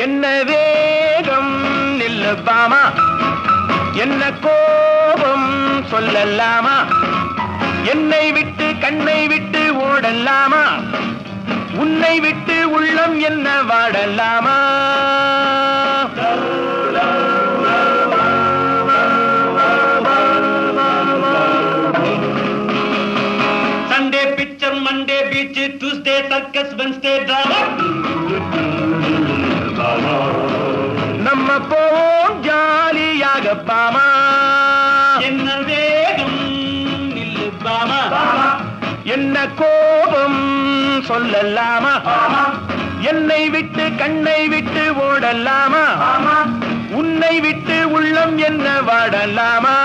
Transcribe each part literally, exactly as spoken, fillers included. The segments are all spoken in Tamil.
என்ன வேகம் நில்லபாமா, என்ன கோபம் சொல்லலாமா, என்னை விட்டு கண்ணை விட்டு ஓடலாமா, உன்னை விட்டு உள்ளம் என்ன வாடலாமா. Sunday picture, Monday beach, Tuesday circus, Wednesday drama. நம்ம போவோம் ஜாலியாக பாமா. என்ன வேகம் நில்லு பாமா, என்ன கோபம் சொல்லலாமா, என்னை விட்டு கண்ணை விட்டு ஓடலாமா, உன்னை விட்டு உள்ளம் என்ன வாடலாமா.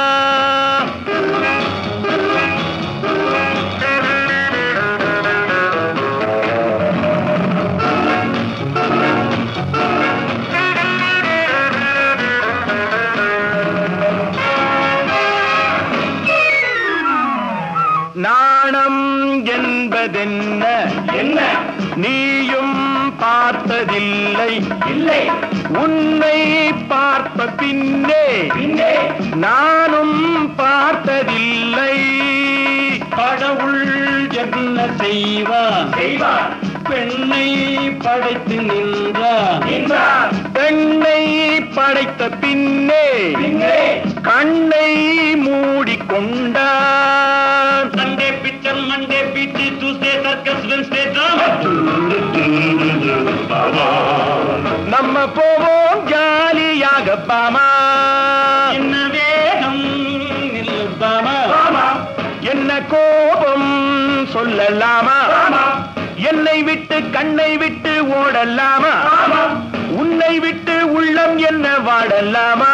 நாணம் என்பதென்ன, என்ன நீயும் பார்த்ததில்லை, இல்லை உன்னை பார்த்த பின்னே பின்னே நானும் பார்த்ததில்லை. கடவுள் என்ன செய்வார் செய்வார், பெண்ணை படைத்து நின்றார் நின்றார். பெண்ணை படைத்த பின்னே பின்னே கண்ணை மூடிக்கொண்டார். Sunday picture, Monday beach, Tuesday circus, Wednesday drama. நம்ம போவோம் ஜாலியாக பாமா. என்ன வேகம் நில்லு பாமா, என்ன கோபம் சொல்லலாமா, என்னை விட்டு கண்ணை விட்டு ஓடலாமா, உன்னை விட்டு உள்ளம் என்ன வாடலாமா.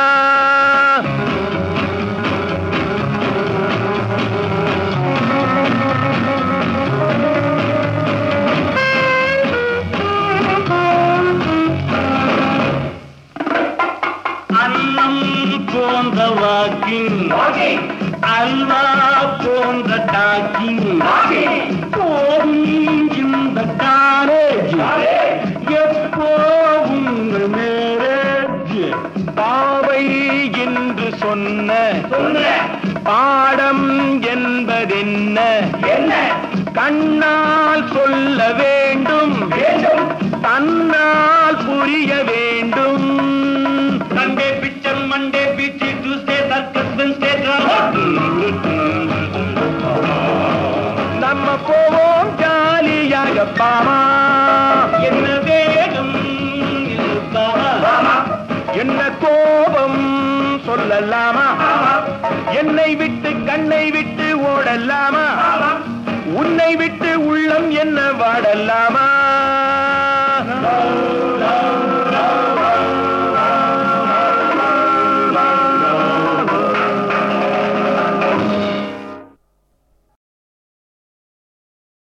அன்னம் போன்ற வாக்கிங், அல்வா போன்ற டாக்கிங், போகும் இந்த காலேஜ் எப்போ உங்கள் மேரேஜ். பாவை என்று சொன்ன பாடம் என்பதென்ன, என்ன கண்ணால் சொல்ல வேண்டும், தன்னால் புரிய வேண்டும். Sunday picture, Monday beach, Tuesday circus, Wednesday drama. நம்ம போவோம் ஜாலியாக பாமா. என்ன வேகம் நில்லு பாமா, என்ன கோபம் சொல்லலாமா, என்னை விட்டு கண்ணை விட்டு ஓடலாமா, உன்னை விட்டு உள்ளம் என்ன வாடலாமா.